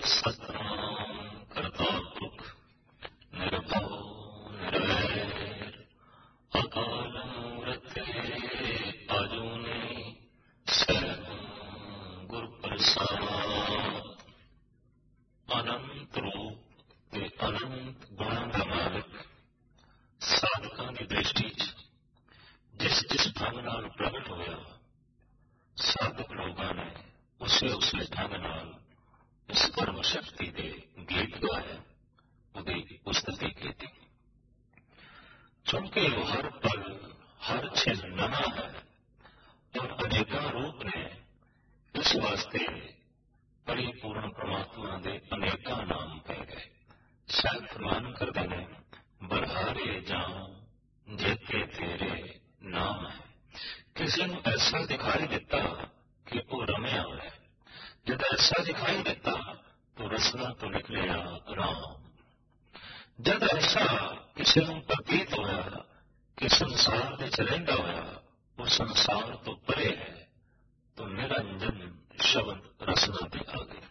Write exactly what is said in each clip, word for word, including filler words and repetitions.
सतनाम करता पुरख निर्भव निर्वैर अकाल मूर्त अजूनी सैभं गुर प्रसाद। अनंत रूप ते अनंत गुणां दा मालिक साधकां दी दृष्टि च जिस जिस ढंग नाल प्रगट होया साधक लोगों ने उसे उसे ढंग नाल इस कर्म शक्ति के गीत गाए उदी उस्तति की। चूंकि वो हर पल हर छिन नवा है और अनेका रूप ने इस वास्ते परिपूर्ण परमात्मा के अनेका नाम पै गए। शायद फरमान करते हैं बरहारे जाऊं जेते तेरे नाम है। किसी ने ऐसा दिखाई देता कि वो रमया है, जब ऐसा दिखाई देता तो रसना तो निकलिया राम। जब ऐसा किसी को प्रतीत होया कि संसार में चलेंदा होया वो संसार तो परे है तो निरंजन शब्द रसना पे आ गया।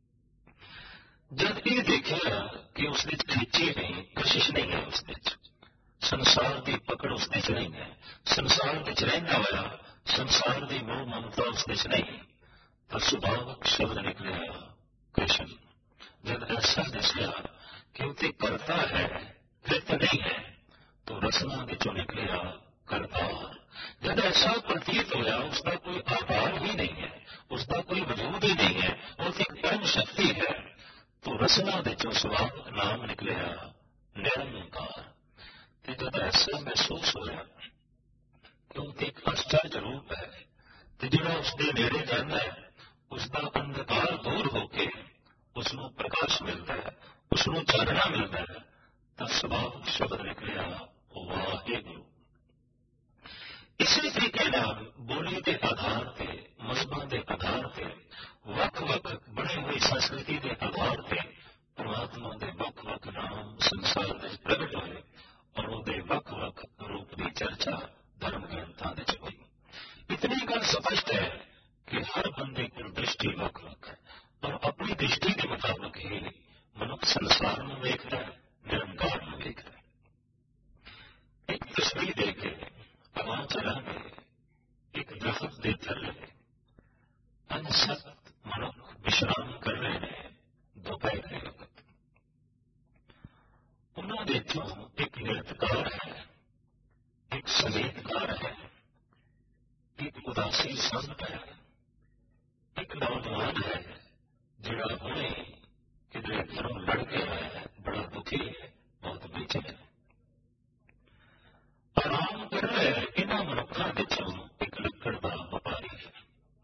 जब ये देखा कि उसने खींची नहीं, कशिश नहीं है, उसने संसार की पकड़ उसने च नहीं है, संसार के चलेंदा होया संसार की मोह ममता उसने च नहीं, तो सुभावक शब्द निकलिया कृष्ण। जब ऐसा दसिया कि उसे करता है कृत नहीं है तो रसना विचों निकलिया करतार। जब ऐसा प्रतीत होया उसका कोई आधार ही नहीं है, उसका कोई वजूद ही नहीं है, और एक परम शक्ति है तो रसना विचों सुभावक नाम निकलिया निरंकार। जब ऐसा महसूस होया क्योंकि एक आश्चर्य रूप है तो जो उसके नेड़े जाता है उसका अंधकार दूर होके उसको प्रकाश मिलता है, उसको चानना मिलता है, तो स्वभाव शब्द निकलिया वाहिगुरु। इसी तरीके बोली के आधार से मजहबों के आधार से वक् वक् बनी हुई संस्कृति के आधार से परमात्मा के वक् वक् नाम संसार में प्रगट हुए और उनके वक् वक् रूप की चर्चा धर्म ग्रंथों में हुई। इतनी गल स्पष्ट है कि हर बंदे को दृष्टि वक् वक् है और अपनी दृष्टि के मुताबिक ही मनुष्य संसार में देखता है, निरंकार में देखता है। एक तस्वीर देखे अगां चलांगे एक दरख्त के थल्ले अनसत मनुष्य विश्राम कर रहे हैं दोपहर के वक्त। उन्होंने चों एक नृत्यकार है, एक संगीतकार है, एक उदासी संत है, एक नौजवान है जिहड़ा हुणे किधरे घरों लड़के आया है, बड़ा दुखी है, बहुत बेचैन है। आराम कर रहे इन्हां मनुक्खां विचों एक लक्कड़ का व्यापारी है।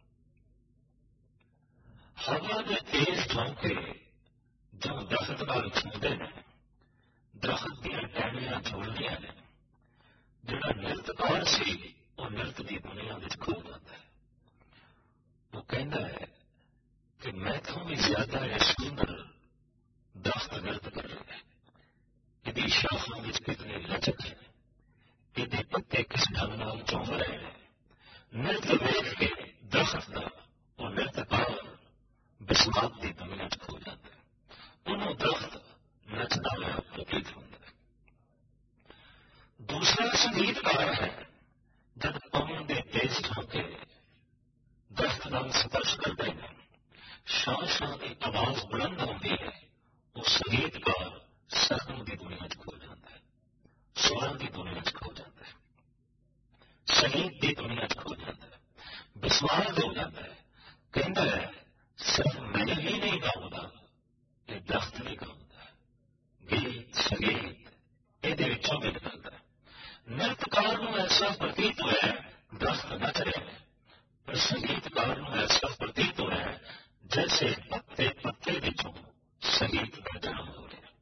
हवा के तेज झोंके जो दरख्त नाल छूंदे ने, दरख्त दीयां टहनियां झूलदियां ने, जिहड़ा नृत्यकार सी वो नृत्य की दुनिया में खो जाता है। वो कहता है कि मैं तो भी ज्यादा है सुंदर दरख्त नृत्य कर रहे हैं, यदि शाखों में कितनी लचक है, यदि पत्ते किस ढंग नाल चौंक रहे हैं। नृत्य देख के दरख्त का वो नृत्यकार विस्मात की दुनिया च खो जाता है, उन्होंने दरख्त नचता हुआ प्रतीत होता है। दूसरा संगीतकार है, जब पवन के तेज झोंके दरख्त नाल स्पर्श करते हैं, शाह शाह की आवाज बुलंद होती है, वो संगीतकार सरगम की दुनिया च खो जाता है, स्वरों की दुनिया च खो जाता है, संगीत की दुनिया च खो जाता है, विस्मात हो जाता है। कहता है सिर्फ मैं ही नहीं गाऊंगा, ये दरख्त नहीं गाऊंगा, गीत संगीत ये विचों भी निकलता है। नृत्यकार को ऐसा प्रतीत हुआ है दरख्त नच रहे हैं, पर संगीतकार को ऐसा प्रतीत हुआ है जैसे पत्ते पत्ते विचों संगीत का जन्म हो रहा है।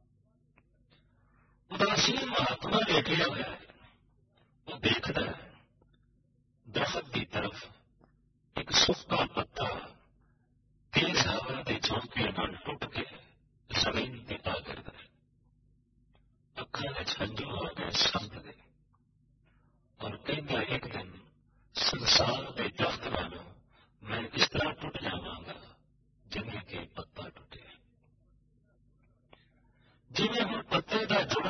उदासीन महात्मा लेटिया हुआ है, वो देखता है दरख्त की तरफ एक सूखा पत्ता तेज हवा के झोंके नाल टुट के जमीन पर आ गिरता है। अखां विच हंझू आ गए संत दे और कहता एक दिन संसार के दरख्त नालों मैं इस तरह टुट जावांगा जिन्हें के पत्ता टुट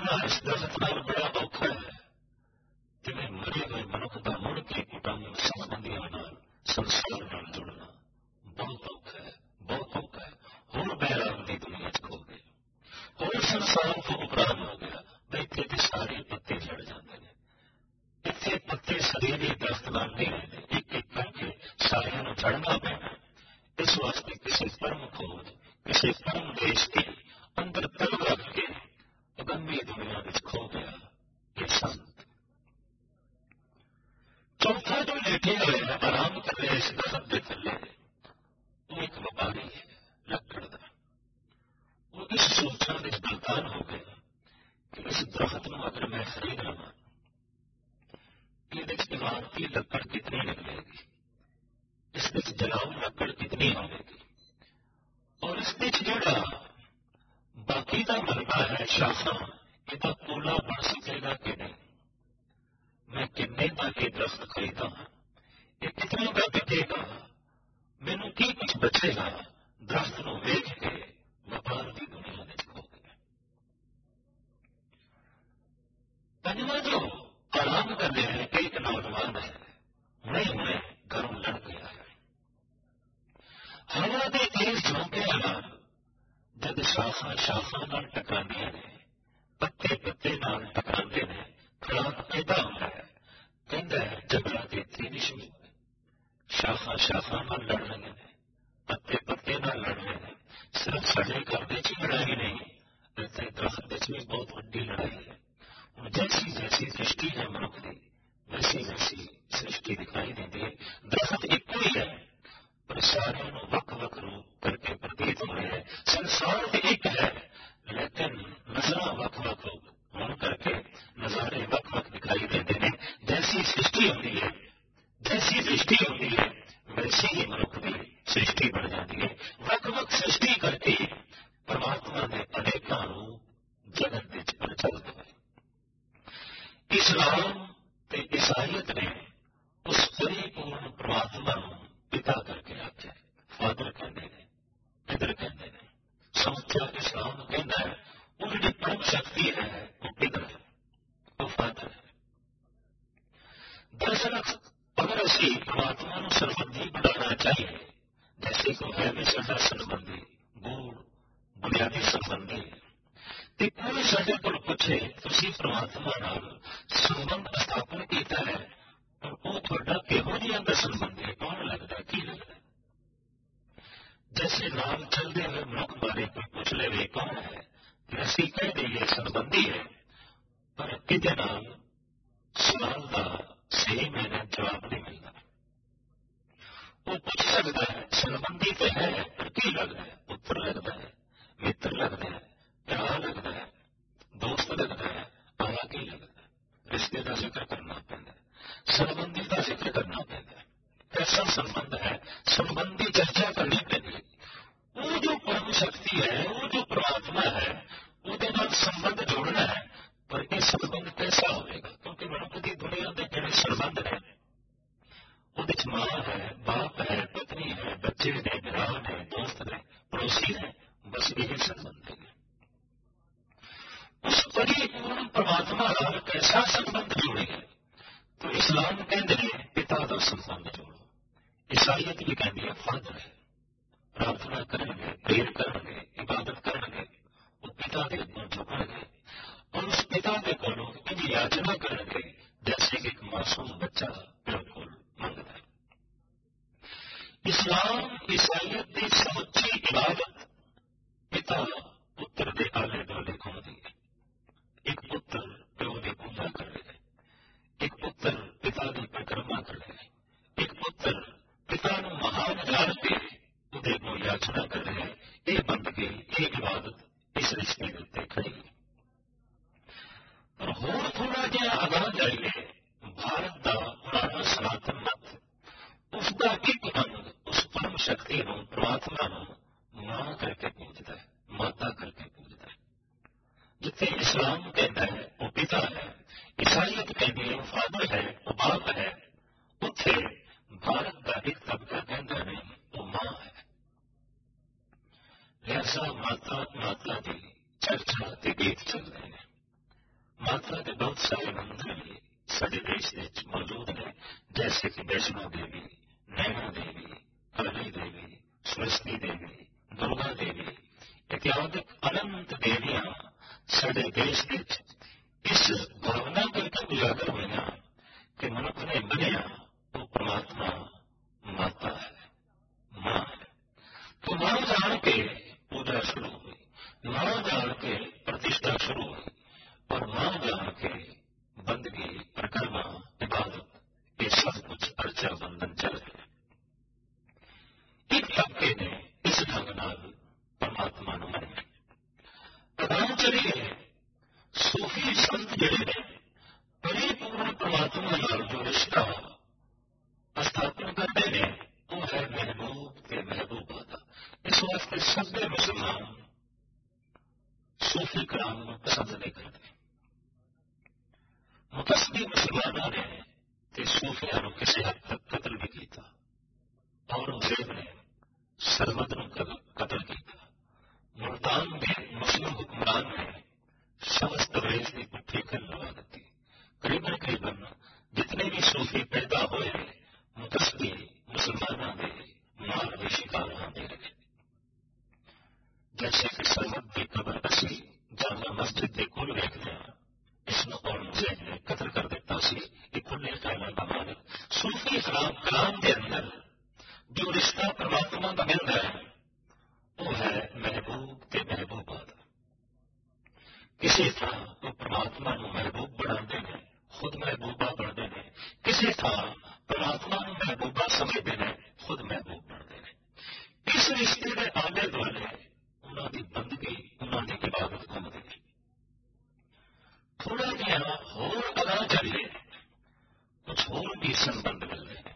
जुड़ना इस दरख्त नाल बड़ा औखा है, जिवें मरे हुए मनुख का मुड़ के कुटुंब संबंधियों नाल संसार नाल जुड़ना बहुत औखा है, बहुत औखा है। होर बैराम की दुनिया च खो गए, होर संसार को उपराम हो गया। इत्थे ते सारे पत्ते झड़ जाते हैं, इत्थे पत्ते सदेवी दरख्त नाल नहीं रहते, एक एक करके सारिਆਂ ਨੂੰ झड़ना पैना। इस वास्ते किसी परम खोज, किसी परम देश के अंदर तलब रख के अगम्य दुनिया में खो गया ये संत। चौथा जो लेटे हुए है आराम कर रहे इस दरख्त के थल्ले, वो एक व्यापारी है लकड़ का। वो इस सोचने में गलतान हो गया कि इस दरख्त में अगर मैं खरीद लवा कि इमारती लकड़ कितनी निकलेगी, इस जलाऊ लकड़ कितनी आवेगी, और इस जोड़ा बाकी का मलबा है शाखा यदा पोला बन सकेगा कि नहीं। मैं किन्ने का ये दरख्त खरीदा, ये कितने का बिकेगा, मैनू की कुछ बचेगा। दरख्त को वेच के व्यापार की दुनिया में खो गया। पंजवा जो आराम कर रहे हैं कि एक नौजवान है, हुणे हुणे घरों लड़ गया है। हवा के तेज झोंके नाल जब शाखा शाखा नाल टकरांदियां ने, पत्ते पत्ते नाल टकरांदे ने, खड़ाक पैदा होता है। कहता है झगड़ा तो इत्थे भी शुरू है, शाखा शाखा नाल लड़ रहे हैं, पत्ते पत्ते नाल लड़ रहे हैं। सिर्फ साडे घर दे च लड़ाई नहीं, इत्थे दरख्त विच भी बहुत वड्डी लड़ाई है। हुण जैसी जैसी दृष्टि है मनुख की, वैसी वैसी सृष्टि दिखाई देती है। दरख्त इक्को ही है पर सारिਆਂ ਨੂੰ ਵੱਖ ਵੱਖ रूप करके प्रतीत हो रहे हैं। संसार तो एक है लेकिन नजर वक् वक् होने करके नजारे वक् वक् दिखाई देते हैं। जैसी सृष्टि होती है, जैसी दृष्टि होती है, वैसी ही मनुख की सृष्टि बढ़ जाती है। वक् वक् सृष्टि करके परमात्मा ने अनेकों रूप जगत विच प्रचलित है। इस्लाम ते ईसाईयत ने उस परिपूर्ण परमात्मा को पिता करके आख्या, फादर कहते हैं, पितर कहते हैं। समझा इस्लाम कहना है वो जी परम शक्ति है वो पिता है, वो फादर है। दरअसल अगर असी परमात्मा को संबंधी बनाना चाहिए, जैसे को है भी साडा संबंधी गूढ़ बुनियादी संबंधी, तो कोई साडे कोल पूछे तुसीं परमात्मा नाल संबंध स्थापन किया है और वो तुहाडा किहो जिहा दा संबंध है, कौन लगता है, की लगता है। जैसे नाम चलते हुए मनुख बारे कोई पूछ ले कौन है, फिर असी कह दईए संबंधी है, पर किते नाल सवाल का सही मैंने जवाब नहीं मिलता। वो पूछ सकता है संबंधी तो है पर की लगता है, पुत्र लगता है, मित्र लगता है, भरा लगता है, दोस्त लगता है, आला की लगता है। रिश्ते का जिक्र करना पैंदा है, संबंधी का जिक्र करना पैंदा है। कैसा संबंध है, संबंधी चर्चा करनी पैंदी। वो जो परम शक्ति है, वो जो परमात्मा है, उसके नाल संबंध जोड़ना है, पर यह संबंध कैसा होगा, क्योंकि मनुख की दुनिया के जोड़े संबंध है उस मां है, बाप है, पत्नी है, बच्चे ने, भरा ने, दोस्त ने, पड़ोसी ने, बस यही संबंध है। उस परिपूर्ण परमात्मा नाल कैसा संबंध जोड़ेगा, तो इस्लाम कहते हैं पिता का संबंध जोड़ो, ईसाईयत भी कहती है फादर है। प्रार्थना करेंगे, प्रेयर करेंगे, इबादत करेंगे, वो पिता के अगों झुकेंगे और उस पिता के कोलों इनकी याचना करेंगे जैसे कि एक मासूम बच्चा बिल्कुल मंगता है। इस्लाम ईसाईयत की समुची इबादत पिता पुत्र के आले दुआले घूमती है। एक पुत्र प्यो की पूजा कर रहे हैं, एक पुत्र पिता की परिक्रमा कर रहे हैं, एक पुत्र पिता को महान जान के उदय को याचना कर रहे हैं। ये बंदगी, ये इबादत इस रिश्ते के उत्ते खड़ी है। और होर थोड़ा जिहा अगाह जाइए, भारत का पुराना सनातन मत उसका एक अंग उस परम शक्ति को, परमात्मा को मां करके पूजता है, माता करके पूजता है। जिथे इस्लाम कहता है वो पिता है, ईसाईयत कहती है वो फादर है, वो बाप है, उथे भारत का एक तबका कहता नहीं वो मां है। लिहाजा माता माता की चर्चा के गीत चल रहे हैं। माता के बहुत सारे मंदिर भी साडे देश विच मौजूद ने, जैसे कि वैष्णो देवी, नैना देवी, काली देवी, सरस्वती देवी, दुर्गा देवी इत्यादि अनंत देवियां साडे देश विच इस भावना करके उजागर हुई कि मनुख ने मनिया वो परमात्मा माता है, मां है। तो मां जान के पूजा शुरू हुई, मां जान के प्रतिष्ठा शुरू हुई और मां जान के बंदगी, परिक्रमा, इबादत ये सब कुछ अर्चा बंधन चल गए। एक तबके ने इस ढंग नाल परमात्मा नूं मनिया। प्रधान चलिए सूफी संत जिहड़े ने परिपूर्ण परमात्मा नाल जो रिश्ता स्थापन करते हैं वो है महबूब के महबूबा का। इस वास्ते सभी मुसलमान सूफी कलाम को पसंद नहीं करते। मुतस्बी मुसलमानों ने ते सूफिया को किसी हद तक कतल भी किया। औरंगजेब ने सरमद को कतल किया। मुल्तान के मुस्लिम हुक्मरान ने शमस तबरेज की पुट्ठी कर लगा दी। करीबन करीबन जितने भी सूफी पैदा हुए मुतस्बी मुसलमानों के मार के शिकार होते रहे। जैसे कि सरमद की कबर असी जामा मस्जिद के कोल देखते हैं, इसमें औरंगजेब ने कतल कर दिता सी। खुले ख्यालों का मालिक सूफी खराब कलाम के अंदर जो रिश्ता परमात्मा का मिलता है वो है महबूब के महबूबा का। किसी तरह वो परमात्मा को महबूब बनाते हैं, खुद महबूबा बनते हैं। किसी तरह परमात्मा को महबूबा समझते हैं, खुद महबूब बनते हैं। इस रिश्ते के आले दुआले उन्होंने बंदगी, उन्होंने इबादत घूमते हैं। थोड़ा जिहा होर अगा चलिए कुछ होर भी संबंध मिलते हैं।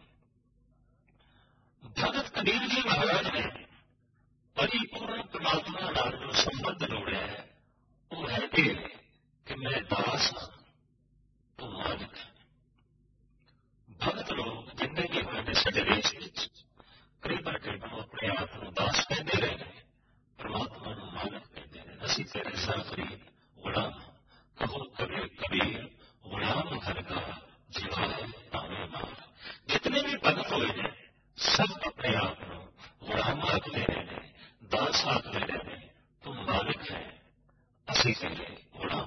भगत कबीर जी महाराज ने परिपूर्ण परमात्मा नाल जो संबंध जोड़े है वो है कि मैं दास हाँ तो मालिक है। भगत लोग जिन्हें भी हुए साडे देश विच करीबन करीबन अपने आप को दास कहते रहे, परमात्मा को मालिक कहते हैं। असी तेरे साखरी गुलाम कहो कबीर कबीर गुलाम घर का जिवाए तावे मार। जितने भी भगत हुए हैं सब अपने आप को गुलाम आख ले रहे हैं, दास आख ले रहे हैं। तुम मालिक है, असी तेरे गुलाम।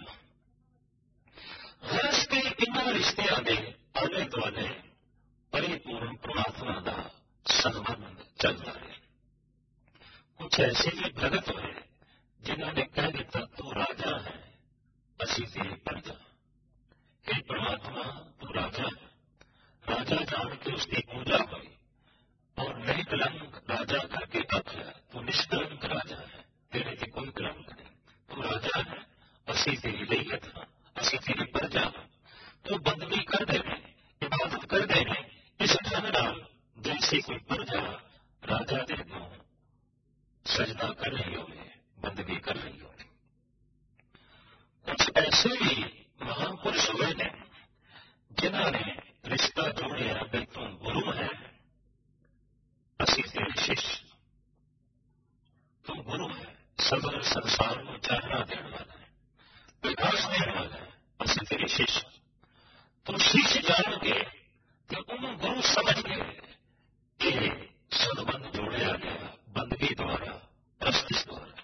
गैस के इन्होंने रिश्तियां के आले दुआले परिपूर्ण परमात्मा का संबंध चलता है। कुछ ऐसे भी भगत हुए जिन्होंने कह दिता तू राजा है, असी तेरी प्रजा। हे परमात्मा तू राजा है। राजा जान के उसकी पूजा हुई और निष्कलंक राजा करके आख्या तू निष्कलंक राजा है, तेरे से कोई कलंक नहीं। तू राजा है, असी तेरी लैयत हाँ, असी तेरी प्रजा हाँ। तो बंदगी कर देने, इबादत कर देने इस ढंग नाल जैसे कोई प्रजा राजा दे दो सजदा कर रही हो, बंदगी कर रही हो। कुछ ऐसे भी महापुरुष हुए ने जिन्होंने रिश्ता जोड़िया भी तू गुरु है, असी तेरे शिष्य। तू गुरु है, सबर संसार को चाहना देने वाला है, विकास देने वाला है, असी तेरे शिष्य। तू शिष्य जान के तो उन्होंने गुरु समझ के ये सदबंध जोड़िया गया बंदगी द्वारा, प्रस्तिश द्वारा।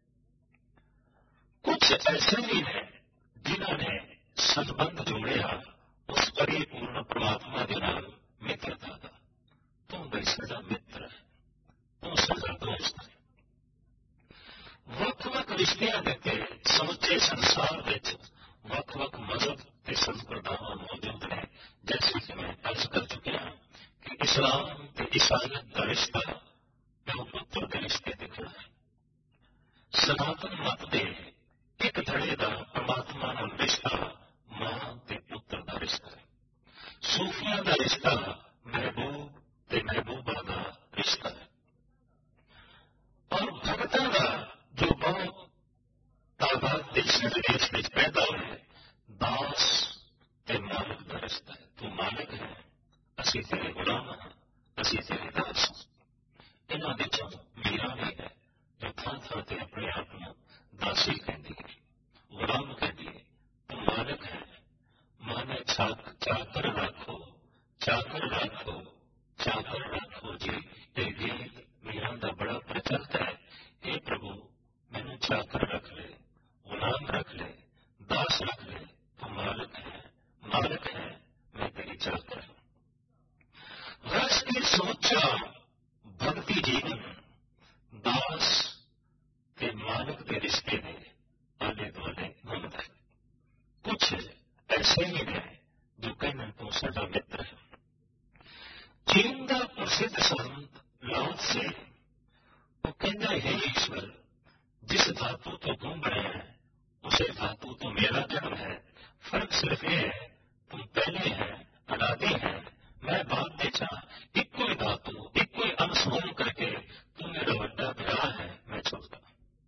कुछ ऐसे भी हैं जिन्होंने सदबंध जोड़िया उस परिपूर्ण परमात्मा के नाल मित्रता का। तू भाई सदा मित्र है, तू सदा दोस्त है। वक् वक् रिश्तियां देते समुचे संसार विच वक् वक् मजहब के संप्रदाय मौजूद ने। जैसे कि मैं अर्ज कर चुकिया कि इस्लाम के ईसाइयत का रिश्ता प्यो पुत्र के रिश्ते दिखना है। सनातन मत दे एक धड़े का परमात्मा नाल रिश्ता मां के पुत्र का रिश्ता है। सूफिया का रिश्ता महबूब ते महबूबा का रिश्ता है। और भगतों का जो बहुत तादाद देश देश में पैदा हुए दास ते मालिक का रिश्ता है। तू मालिक है, असी तेरे गुलाम हाँ, असी तेरे दास। इन्हों विचों मीरा भी है जो थां थां ते अपने आप को दासी कहती है, गुलाम कहती है। तू मालिक सिर्फ ये है, तुम पहले है, अनादि है, मैं बाद में चाह, इक्को ही धातु, इक्को ही अंश होने करके तू मेरा वड्डा भरा है, मैं छोटा।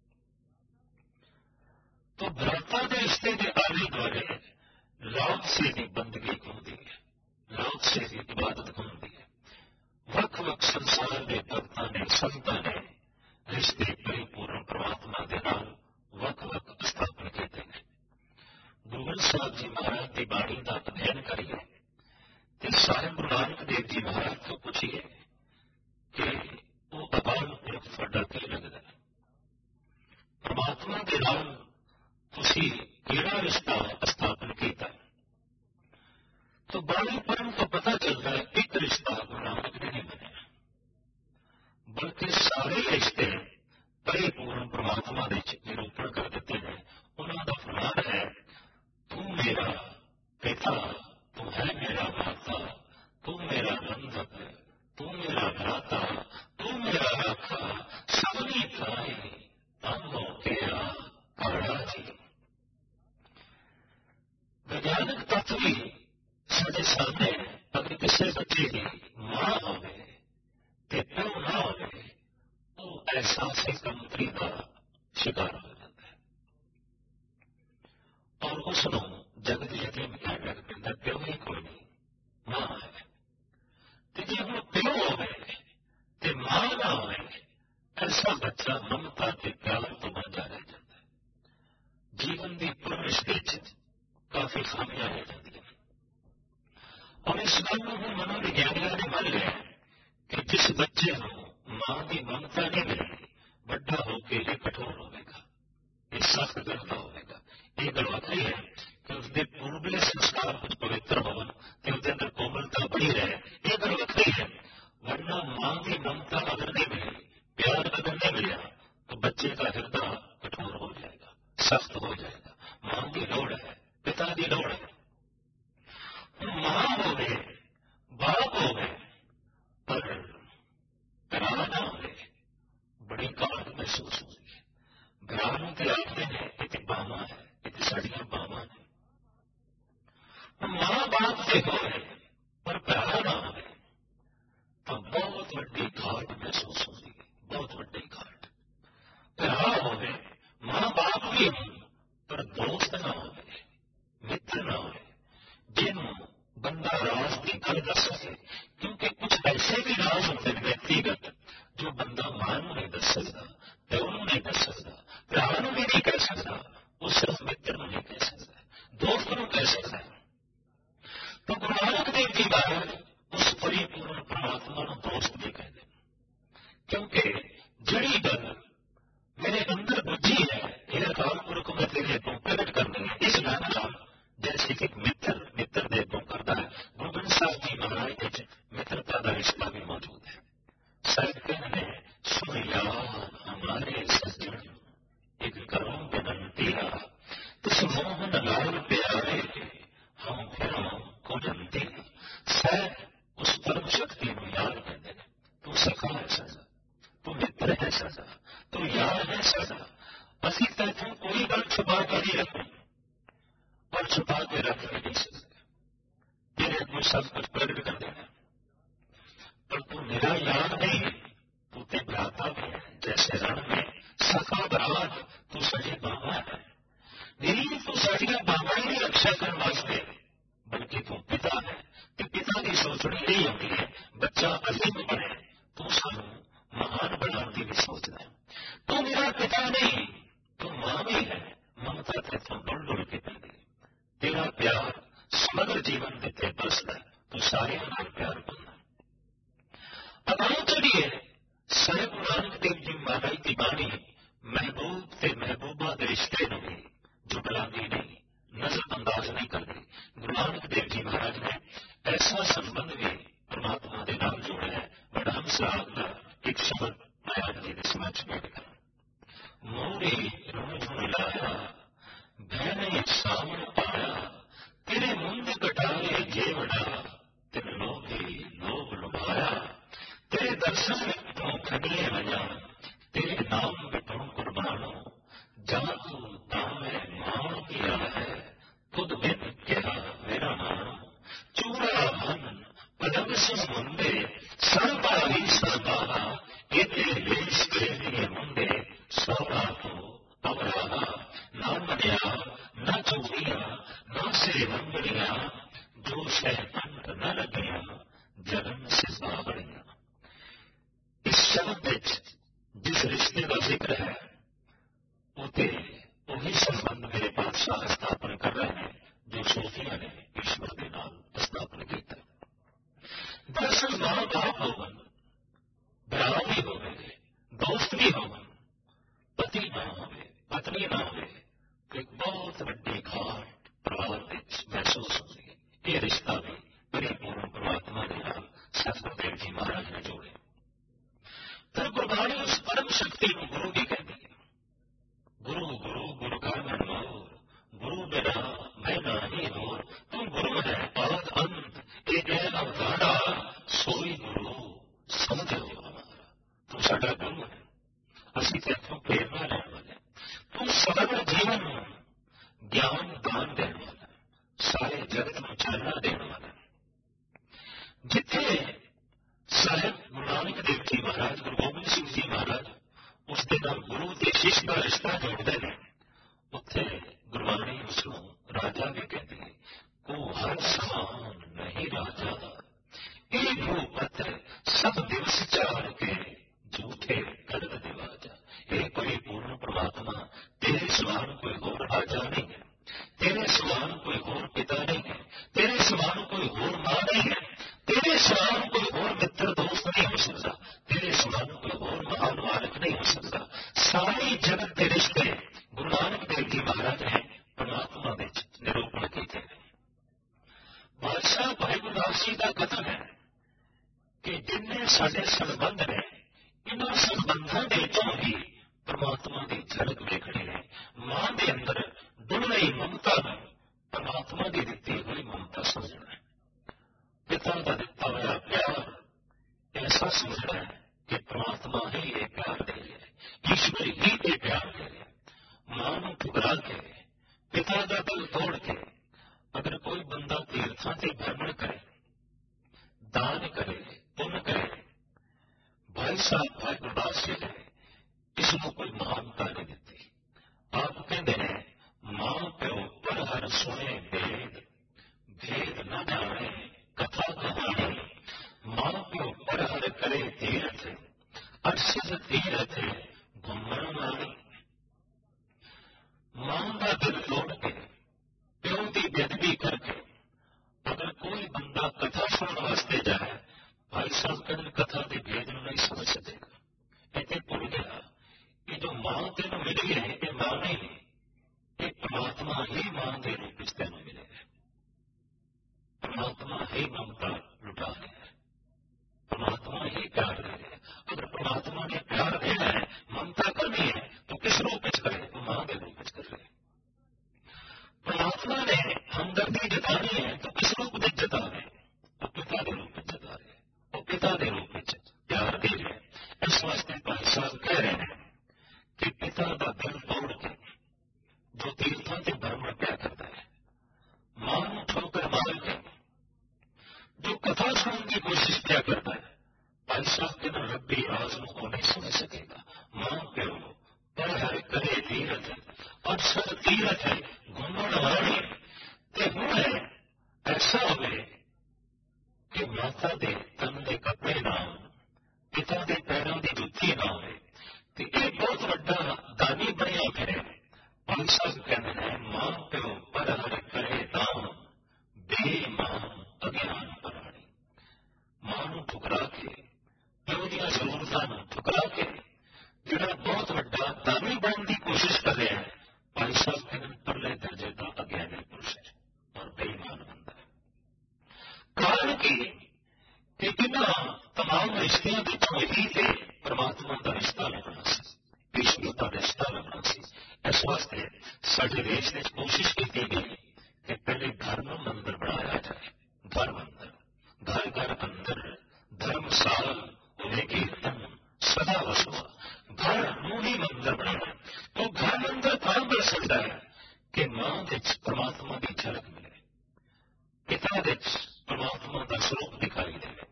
तो भ्राता के रिश्ते के आने द्वारे लाभ से भी बंदगी होती है, लाभ से भी इबादत होती है। वक् वक् संसार के भक्ता ने संता ने रिश्ते परिपूर्ण परमात्मा के नाल वक् वक् स्थापन किए हैं। गुरु ग्रंथ साहब जी महाराज की बाणी का अध्ययन करिए तो साहिब गुरु नानक देव जी महाराज को पूछिए कि वो अकाल पुरख तुहाडा की लगता है, परमात्मा के नाल तुसी केड़ा रिश्ता स्थापन किया। तो बाणी पढ़न तो पता चलता है एक रिश्ता गुरु नानक ने नहीं बनाया, बल्कि सारे रिश्ते परिपूर्ण परमात्मा के निरूपण कर देते हैं। उन्होंने फरमान है, तू मेरा पिता, तू है मेरा माता, तू मेरा बंधक, तू मेरा भ्राता, तू मेरा राखा, सबनी थाई तम तेरा काड़ा जी। विज्ञानक तत्व भी साढ़े सामने अगर किसी बच्चे की मां होवे ते प्यो ना होवे, वो एहसास कमतरी का शिकार हो जाता है और उसनों जगत यतीम कहने लग पैंदा, प्यो ही कोई नहीं, मां है। तो जे हम प्यो होवे ते मां ना होवे, ऐसा बच्चा ममता के प्यार तो बंजा रह जाता है। जीवन की परवरिश काफी खामियां रह जाती हैं और इस गल को मनोविज्ञानियों ने मान लिया कि जिस बच्चे को मां की ममता नहीं मिलेगी, बड़ा होकर ये कठोर होगा, ये सख्त दिल का होगा। ये गल वखरी है कि उसके पूर्वले संस्कार कुछ पवित्र हो, उसके अंदर कोमलता बनी रहे, ये गल वखरी है। वरना मां की ममता अगर नहीं मिली, प्यार अगर नहीं मिला, तो बच्चे का हृदय कठोर हो जाएगा, सख्त हो जाएगा। मां की लोड़ है, पिता की लोड़ है। मां हो गए, बाप हो गए, पर भरा ना हो, बड़ी काट महसूस होती है। भरा के आखते हैं एक बावा है, एक साड़ियां बावा ने। मां बाप से हो गए पर भरा ना हो, तो बहुत बड़ी घाट महसूस होती है, बहुत बड़ी घाट। भरा हो गए, मां बाप भी हो, पर दोस्त ना हो, मित्र ना हो, जिन्हों बंदा राज की गल दस सके। क्योंकि कुछ ऐसे भी राज होते हैं व्यक्तिगत जो बंदा मां नहीं दस सकता, प्यो नहीं दस सकता, भरा भी नहीं कह सकता, वो सिर्फ मित्र नहीं कह सकता, दोस्त को कह सकता है। तो गुरु नानक देव जी महाराज उस परिपूर्ण परमात्मा को दोस्त भी कहते, क्योंकि जड़ी गल मेरे अंदर बुझी है, यह अकाल पुरख मैं तेरे को प्रकट करनी है, इस गल जैसे कि मित्र मित्र दे तो करता है। गुरु ग्रंथ साहब जी महाराज मित्रता का रिश्ता भी मौजूद है। साहिब कहने सुन यार हमारे सज्जन, एक करो विनंतिया, तुस मोहन लाल प्यारे, हम फिर को जनती। साहब उस परम शक्ति में याद कहते हैं, तू सखा है साडा, तू मित्र है साडा, तू यार है साडा। असी तैथों कोई गल छुपा के नहीं रखनी और छुपा के रख नहीं सकते, तेरे को सब कुछ प्रकट कर देना। पर तू मेरा यार नहीं, तू ते भ्राता भी है, जैसे रण में सखा बराबर तू सजी बाबा है। नहीं तू सजिया बाबा ही नहीं रक्षा करने वास्ते, बल्कि तू पिता है। तो पिता की सोचनी यही होती है, बच्चा अजीम बने, तू सानू महान बनाने की भी सोचना है। तू मेरा पिता नहीं, तू मां भी है, ममता ते तू डुल डुल के पैदी, तेरा प्यार समग्र जीवन देते बसदा, तो सारे नाल प्यार बनना। अब आओ चलिए साहिब गुरु नानक देव जी महाराज की बाणी महबूब से महबूबा के रिश्ते को भी जुटलाती नहीं, नजरअंदाज नहीं करती। गुरु नानक देव जी महाराज ने ऐसा संबंध भी परमात्मा के नाम जोड़ा है। बड़ा हम साहब का एक शब्द महाराज जी ने समझ बैठा, मोरी रूह लाया भैने सामन पाया, तेरे मुंड कटाए जेवड़ा, तेरे लोभी लोभ लुभाया, तेरे दर्शन मिटों खगले वजा, तेरे नाम मिटों कुर्बानो, जा तू तामे मान किया है, खुद बिन कहा ਸ਼ਕਤੀ ਨੂੰ ਗੁਰੂ ਵੀ ਕਹਿੰਦੇ ਨੇ। ਗੁਰੂ ਗੁਰੂ ਗੁਰੂ ਕਾ ਮਨੋਰ, ਗੁਰੂ ਬਿਨਾ ਮੈਂ ਨਾਹੀ ਹੋਰ, ਤੂੰ ਗੁਰੂ ਹੈ ਆਦ ਅੰਤ, ਇਹ ਜੈ ਅਵਤਾਰਾ, ਸੋਈ ਗੁਰੂ ਸਮਝੋ ਹਮਾਰਾ। ਤੂੰ ਸਾਡਾ ਗੁਰੂ ਹੈ, ਅਸੀਂ ਤੇਥੋਂ ਪ੍ਰੇਰਨਾ ਲੈਣ ਵਾਲੇ। ਤੂੰ ਸਗਲ ਜੀਵਨ ਨੂੰ ਗਿਆਨ ਦਾਨ ਦੇਣ ਵਾਲਾ, ਸਾਰੇ ਜਗਤ ਨੂੰ ਚਾਨਣਾ ਦੇਣ ਵਾਲਾ। ਜਿੱਥੇ ਸਾਹਿਬ ਗੁਰੂ ਨਾਨਕ ਦੇਵ ਜੀ ਮਹਾਰਾਜ, ਗੁਰੂ ਗੋਬਿੰਦ ਸਿੰਘ ਜੀ ਮਹਾਰਾਜ ਉਸ ਦੇ ਨਾਲ ਗੁਰੂ ਤੇ ਸ਼ਿਸ਼ ਦਾ ਰਿਸ਼ਤਾ ਜੋੜਦੇ ਨੇ, ਉੱਥੇ ਗੁਰਬਾਣੀ ਉਸ ਨੂੰ ਰਾਜਾ ਵੀ ਕਹਿੰਦੀ ਹੈ। ਕੋ ਹਰ ਸਮਾਨ ਨਹੀਂ ਰਾਜਾ, ਇਹ ਗੁਰੂ ਪੱਤਰ ਸਭ ਦਿਵਸ ਚਾਰ ਕੇ ਝੂਠੇ ਕਰਦ ਦਿਵਾਜਾ। ਇਹ ਪਰਿਪੂਰਨ ਪ੍ਰਮਾਤਮਾ, ਤੇਰੇ ਸਮਾਨ ਕੋਈ ਹੋਰ ਰਾਜਾ ਨਹੀਂ ਹੈ, ਤੇਰੇ ਸਮਾਨ ਕੋਈ ਹੋਰ ਪਿਤਾ ਨਹੀਂ ਹੈ, ਤੇਰੇ ਸਮਾਨ ਕੋਈ ਹੋਰ ਮਾਂ ਨਹੀਂ ਹੈ, ਤੇਰੇ ਸਮਾਨ ਕੋਈ ਹੋਰ ਮਿੱਤਰ ਦੋਸਤ ਨਹੀਂ ਹੋ ਸਕਦਾ, ਤੇਰੇ ਸਮਾਨ ਕੋਈ ਹੋਰ ਮਹਾਨ ਮਾਲਕ ਨਹੀਂ ਹੋ ਸਕਦਾ। ਸਾਰੇ ਜਗਤ ਦੇ ਰਿਸ਼ਤੇ ਗੁਰੂ ਨਾਨਕ ਦੇਵ ਜੀ ਮਹਾਰਾਜ ਨੇ ਪਰਮਾਤਮਾ ਵਿੱਚ ਨਿਰੂਪਣ ਕੀਤੇ। ਬਾਦਸ਼ਾਹ ਭਾਈ ਗੁਰਦਾਸ ਜੀ ਦਾ ਕਥਨ ਹੈ ਕਿ ਜਿੰਨੇ ਸਾਡੇ ਸੰਬੰਧ ਨੇ, ਇਹਨਾਂ ਸੰਬੰਧਾਂ ਦੇ ਵਿੱਚੋਂ ਹੀ ਪਰਮਾਤਮਾ ਦੀ ਝਲਕ ਵੇਖਣੀ ਹੈ। ਮਾਂ ਦੇ ਅੰਦਰ ਡੁੱਲ ਰਹੀ ਮਮਤਾ ਨੂੰ ਪਰਮਾਤਮਾ ਦੀ ਦਿੱਤੀ ਹੋਈ ਮਮਤਾ ਸਮਝਣਾ ਹੈ। ਪਿਤਾ ਦਾ ਦਿੱਤਾ ਹੋਇਆ ਪਿਆਰ ਐਸਾ ਸਮਝਣਾ ਹੈ ਕਿ ਪਰਮਾਤਮਾ ਹੀ ਇਹ ਪਿਆਰ ਦੇ ਰਿਹਾ, ਈਸ਼ਵਰ ਹੀ ਇਹ ਪਿਆਰ ਦੇ ਰਿਹਾ। ਮਾਂ ਨੂੰ ਠੁਕਰਾ ਕੇ, ਪਿਤਾ ਦਾ ਦਿਲ ਤੋੜ ਕੇ ਅਗਰ ਕੋਈ ਬੰਦਾ ਤੀਰਥਾਂ ਤੇ ਭਰਮਣ ਕਰੇ, ਦਾਨ ਕਰੇ, ਪੁੰਨ ਕਰੇ, ਭਾਈ ਸਾਹਿਬ ਭਾਈ ਗੁਰਦਾਸ ਜੀ ਨੇ ਇਸ ਨੂੰ ਕੋਈ ਮਹਾਨਤਾ ਨਹੀਂ ਦਿੱਤੀ। ਆਪ ਕਹਿੰਦੇ ਨੇ, ਮਾਂ ਪਿਓ ਪਰ ਹਰ ਸੁਣੇ ਭੇਦ, ਭੇਦ ਨਾ ਜਾਣੇ ਕਥਾ ਕਹਾਣੀ। ਮਾਂ ਪਿਓ ਪਰ ਹਰ ਕਰੇ ਤੀਰਥ, ਅਰਸ਼ਦ ਤੀਰਥ ਘੁੰਮਣ ਵਾਲੀ। ਮਾਂ ਦਾ ਦਿਲ ਤੋੜ ਕੇ, ਪਿਓ ਦੀ ਬੇਅਦਬੀ ਕਰਕੇ ਅਗਰ ਕੋਈ ਬੰਦਾ ਕਥਾ ਸੁਣਨ ਵਾਸਤੇ ਜਾਏ, ਭਾਈ ਸਾਹਿਬ ਕਹਿੰਦੇ ਕਥਾ ਦੇ ਭੇਦ ਨੂੰ ਨਹੀਂ ਸਮਝ ਸਕੇਗਾ। ਇੱਥੇ ਭੁੱਲ ਗਿਆ ਕਿ ਜੋ ਮਾਂ ਤੈਨੂੰ ਮਿਲੀ ਹੈ, ਇਹ ਮਾਂ ਨਹੀਂ, ਇਹ ਪਰਮਾਤਮਾ ਹੀ ਮਾਂ ਦੇ ਰੂਪ ਵਿੱਚ ਤੈਨੂੰ ਮਿਲੇਗਾ। ਪਰਮਾਤਮਾ ਹੀ ਮਮਤਾ ਲੁਟਾ ਰਿਹਾ ਹੈ, ਪਰਮਾਤਮਾ ਹੀ ਪਿਆਰ ਦੇ ਰਿਹਾ। ਅਗਰ ਪਰਮਾਤਮਾ ਨੇ ਪਿਆਰ ਦੇਣਾ ਹੈ, ਮਮਤਾ ਕਰਨੀ ਹੈ, ਤਾਂ ਕਿਸ ਰੂਪ ਵਿੱਚ ਕਰੇ? ਉਹ ਮਾਂ ਦੇ ਰੂਪ ਵਿੱਚ ਕਰੇ। ਪਰਮਾਤਮਾ ਨੇ ਹਮਦਰਦੀ ਜਤਾਨੀ ਹੈ, ਤਾਂ ਕਿਸ ਰੂਪ ਵਿੱਚ ਜਤਾਵੇ? ਉਹ ਪਿਤਾ ਦੇ ਰੂਪ ਵਿੱਚ ਜਤਾ ਰਿਹਾ, ਉਹ ਪਿਤਾ ਦੇ ਰੂਪ ਵਿੱਚ ਪਿਆਰ ਦੇ ਰਿਹਾ। ਇਸ ਵਾਸਤੇ ਭਾਈ ਸਾਹਿਬ ਕਹਿ ਰਹੇ ਨੇ ਕਿ ਪਿਤਾ ਦਾ ਦਿਲ ਤੋੜ ਕੇ ਜੋ ਤੀਰਥਾਂ ਤੇ ਭਰਮਣ ਪਿਆ ਕਰਦਾ ਹੈ, ਮਾਂ ਨੂੰ ਠੋਕਰ ਮਾਰ ਕੇ ਜੋ ਕਥਾ ਸੁਣਨ ਦੀ ਕੋਸ਼ਿਸ਼ ਕਿਆ ਕਰਦਾ ਹੈ, ਭਾਈ ਸਾਹਿਬ ਕੇ ਨਾਲ ਰੱਬੀ ਰਾਜ਼ ਨੂੰ ਉਹ ਨਹੀਂ ਸਮਝ ਸਕੇਗਾ। ਮਾਂ ਪਿਓ ਪਰ ਹਰ ਕਰੇ ਤੀਰਥ, ਅਰਸ਼ਦ ਤੀਰਥ ਹੈ ਘੁੰਮਣ ਵਾਲੀ। ਤੇ ਹੁਣ ਐਸਾ ਹੋਵੇ ਕਿ ਮਾਤਾ ਦੇ ਤਨ ਦੇ ਕੱਪੜੇ ਨਾ ਹੋਣ, ਪਿਤਾ ਦੇ ਪੈਰਾਂ ਦੀ ਜੁੱਤੀ ਨਾ ਹੋਵੇ, ਤੇ ਇਹ ਬਹੁਤ ਵੱਡਾ ਦਾਨੀ ਬਣਿਆ ਫਿਰੇ। ਭਾਈ ਸਾਹਿਬ ਕਹਿੰਦੇ ਨੇ, ਮਾਂ ਪਿਓ ਪਰ ਹਰ ਕਰੇ ਦਾਨ, ਬੇਮਾਨ ਅਗਿਆਨ ਪਰਾਣੀ। ਮਾਂ ਨੂੰ ਠੁਕਰਾ ਕੇ, ਪਿਓ ਦੀਆਂ ਜ਼ਰੂਰਤਾਂ ਨੂੰ ਠੁਕਰਾ ਕੇ ਜਿਹੜਾ ਬਹੁਤ ਵੱਡਾ ਦਾਨੀ ਬਣਨ ਦੀ ਕੋਸ਼ਿਸ਼ ਕਰ ਰਿਹਾ ਹੈ, ਭਾਈ ਸਾਹਿਬ ਕਹਿੰਦੇ ਪਰਲੇ ਦਰਜੇ ਦਾ ਅਗਿਆਨੀ ਪੁਰਸ਼ ਹੈ ਔਰ ਬੇਈਮਾਨ ਬੰਦਾ ਹੈ। ਕਾਰਨ ਕੀ ਕਿ ਇਹਨਾਂ ਤਮਾਮ ਰਿਸ਼ਤਿਆਂ ਵਿੱਚੋਂ ਹੀ ਤੇ ਪਰਮਾਤਮਾ ਦਾ ਰਿਸ਼ਤਾ ਲੱਭਣਾ ਸੀ, ਈਸ਼ਵਰ ਦਾ ਰਿਸ਼ਤਾ ਲੱਭਣਾ ਸੀ। ਇਸ ਵਾਸਤੇ ਸਾਡੇ ਦੇਸ਼ ਵਿੱਚ ਕੋਸ਼ਿਸ਼ ਕੀਤੀ ਗਈ ਕਿ ਪਹਿਲੇ ਘਰ ਨੂੰ ਮੰਦਰ ਬਣਾਇਆ ਜਾਏ। ਘਰ ਮੰਦਰ, ਘਰ ਘਰ ਅੰਦਰ ਧਰਮਸਾਲ ਹੋਵੇ ਕੀਰਤਨ ਸਦਾ ਵਸਵਾ। ਘਰ ਨੂੰ ਹੀ ਮੰਦਰ ਬਣਾਇਆ। ਉਹ ਘਰ ਮੰਦਰ ਤਾਂ ਬਣ ਸਕਦਾ ਹੈ ਕਿ ਮਾਂ ਵਿੱਚ ਪਰਮਾਤਮਾ ਦੀ ਝਲਕ ਮਿਲੇ, ਪਿਤਾ ਵਿੱਚ ਪਰਮਾਤਮਾ ਦਾ ਸਰੂਪ ਦਿਖਾਈ ਦੇਵੇ,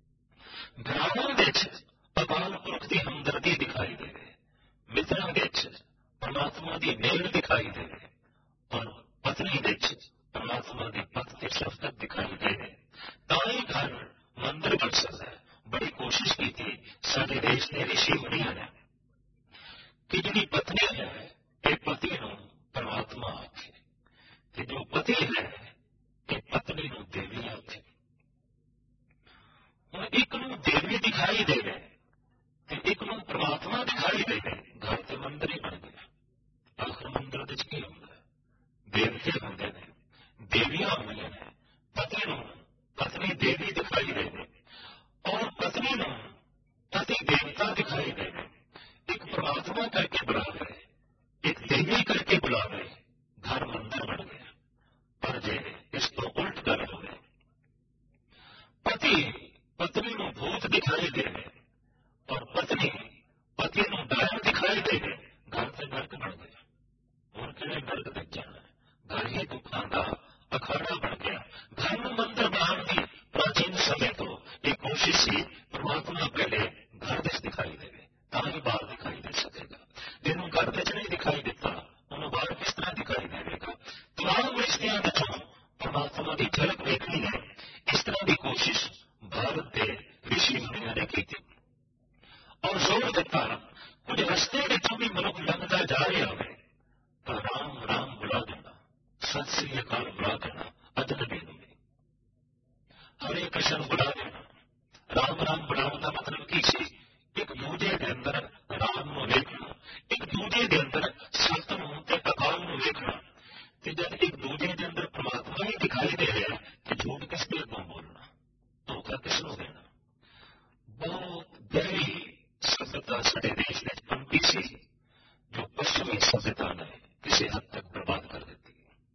ਘਰਾਂ ਵਿੱਚ ਅਕਾਲ ਪੁਰਖ ਦੀ ਹਮਦਰਦੀ ਦਿਖਾਈ ਦੇਵੇ, ਮਿੱਤਰਾਂ ਵਿੱਚ ਪਰਮਾਤਮਾ ਦੀ ਮਿਹਰ ਦਿਖਾਈ ਦੇਵੇ, ਔਰ ਪਤਨੀ ਵਿੱਚ ਪਰਮਾਤਮਾ ਦੀ ਪਤ ਤੇ ਸ਼ਫਕਤ ਦਿਖਾਈ ਦੇਵੇ, ਤਾਂ ਹੀ ਘਰ ਮੰਦਰ ਬਣ ਸਕਦਾ ਹੈ। ਬੜੀ ਕੋਸ਼ਿਸ਼ ਕੀਤੀ ਸਾਡੇ ਦੇਸ਼ ਦੇ ਰਿਸ਼ੀ ਮੁਨੀਆਂ ਨੇ ਕਿ ਜਿਹੜੀ ਪਤਨੀ ਹੈ ਇਹ ਪਤੀ ਨੂੰ ਪਰਮਾਤਮਾ ਆਖੇ, ਤੇ ਜੋ ਪਤੀ ਹੈ ਇਹ ਪਤਨੀ ਨੂੰ ਦੇਵੀ ਆਖੇ। ਹੁਣ ਇੱਕ ਨੂੰ ਦੇਵੀ ਦਿਖਾਈ ਦੇਵੇ ਤੇ ਇੱਕ ਨੂੰ ਪਰਮਾਤਮਾ ਦਿਖਾਈ ਦੇਵੇ, ਘਰ ਤੇ ਮੰਦਰ ਹੀ ਬਣ ਗਿਆ। ਆਖਰ ਮੰਦਰ ਵਿੱਚ ਕੀ ਹੁੰਦਾ? ਦੇਵਤੇ ਹੁੰਦੇ ਨੇ, ਦੇਵੀਆਂ ਹੁੰਦੀਆਂ ਨੇ। ਪਤੀ ਨੂੰ ਪਤਨੀ ਦੇਵੀ ਦਿਖਾਈ ਦੇਵੇ ਔਰ ਪਤਨੀ ਨੂੰ ਪਤੀ ਦੇਵਤਾ ਦਿਖਾਈ ਦੇਵੇ। ਇੱਕ परमात्मा करके बुलावे, एक देवी करके बुलावे, घर मंदिर बन गया। पर जे इस तो उल्ट गल होवे, पति पत्नी नूं भूत दिखाई देवे और पत्नी पति नूं डायन दिखाई देवे, घर से नरक बन गया। और किहड़े नरक तक जाना है? घर ही दुखां दा अखाड़ा बन गया। घर नूं मंदिर बनाउण दी प्राचीन समय तो एक कोशिश सी, परमात्मा पहले घर विच दिखाई देवे तां ही बाहर दिखाई दे सकेगा। जिन्हों घर विच नहीं दिखाई दिता उन्होंने बाहर किस तरह दिखाई देगा? तमाम रिश्तियां विचों परमात्मा की झलक देखनी है। इस तरह की कोशिश भारत के ऋषि मुनियों ने की और जोर दिता कुछ रस्ते विचों भी मनुख लंघता जा रहा है तो राम राम बुला देना, सत श्री अकाल बुला देना, अजनबी नूं भी हरे कृष्ण बुला देना। राम राम बुलाने का मतलब की सी? एक दूजे के अंदर राम नूं वेखना, एक दूजे के अंदर सत नूं ते अकाल नूं वेखना। ते जब एक दूजे के अंदर परमात्मा ही दिखाई दे रहा तो झूठ किसके अगों बोलना, धोखा किसनूं देना? बहुत गहरी सभ्यता साडे देश में पनपी सी जो पश्चिमी सभ्यता ने किसी हद तक बर्बाद कर दी।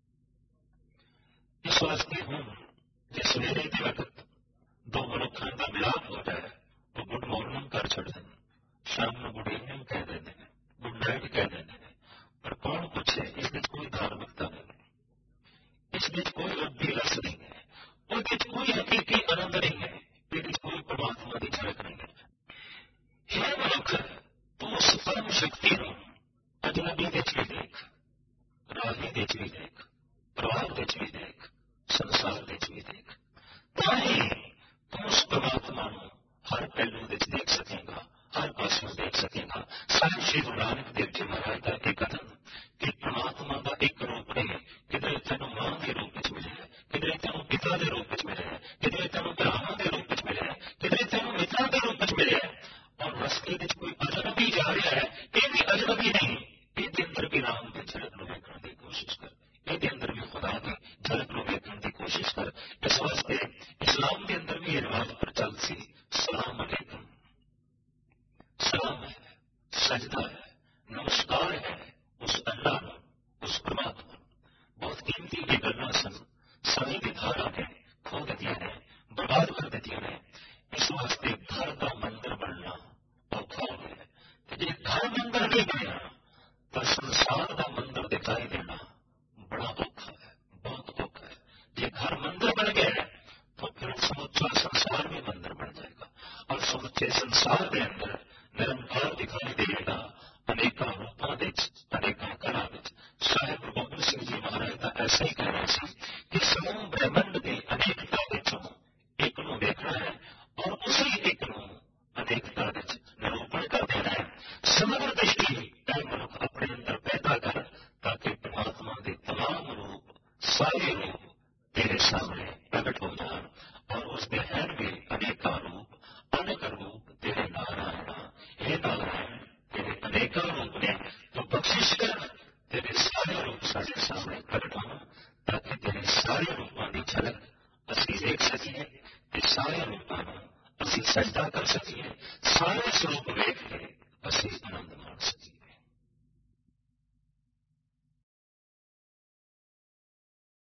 इस वास्ते हुण जे सवेरे के वक्त दो मनुखों का मिलाप हो जाए तो गुड मॉर्निंग कर छड़ते हैं, शाम को गुड इवनिंग कह देते हैं, गुड नाइट कह देते हैं। पर कौन पूछे? इस बीच कोई धार्मिकता नहीं है, इस बीच कोई रद्दी रस नहीं है, उस कोई हकीकी आनंद नहीं है, इस कोई परमात्मा की झलक नहीं है। हे मनुख, तू उस परम शक्ति को अजनबी विच भी देख, राही विच भी देख, परिवार विच भी देख, संसार विच भी देख, ताही तू उस परमात्मा को हर पहलू विच देख सकेगा, हर पासों देख सकेगा। साहिब श्री गुरु नानक देव जी महाराज का एक कथन कि परमात्मा का एक रूप नहीं, किधरे तेनों मां के रूप में मिले, किधरे तेनों पिता के रूप में मिले, किधरे तेनों भरावां के रूप में मिले, किधरे तेनों मित्रों के रूप में मिले। और रस्ते में कोई अजनबी जा रहा है, ये भी अजनबी नहीं, ये अंदर भी राम की झलक को देखने की कोशिश कर, ये अंदर भी खुदा की झलक को देखने की कोशिश कर। इस वास्ते इस्लाम के अंदर भी ये रिवाज पर चल सी, सलाम अलैकुम, सलाम है, सजदा है, नमस्कार है उस अल्लाह को, उस परमात्मा को। बहुत कीमती ये गल्लां सन, सारी विधारा ने खो दी ने, बर्बाद कर दी ने। इस वास्ते घर का मंदिर बनना औखा हो गया। जे घर मंदिर नहीं बनया तो संसार का मंदिर दिखाई देना बड़ा औखा है, बहुत औखा है। जे घर मंदिर बन गया तो फिर समुचा संसार भी मंदिर बन जाएगा और समुचे संसार के अंदर निरंकार दिखाई देगा, अनेकों रूपों में, अनेकों कला में। साहिब गुरु गोबिंद सिंह जी महाराज का ऐसा ही कहना है कि समूह ब्रह्मंड की अनेकता विचों एक नूं देखना है और उसी एक नूं अनेकता विच निरूपण कर देना है। समग्र दृष्टि ऐ मनुख अपने अंदर पैदा कर ताकि परमात्मा के तमाम रूप, सारे रूप तेरे सामने प्रकट हो जान और उसके हैं भी अनेका रूप, अनेक रूप तेरे नारायण। हे नारायण, तेरे अनेका रूप ने तो बख्शिश कर, तेरे सारे रूप साढ़े सामने प्रकट हो ताकि तेरे सारे रूपों की झलक असीं देख सकीए, ते सारे रूपों को असीं सजदा कर सकीए, सारे स्वरूप वेख के असीं आनंद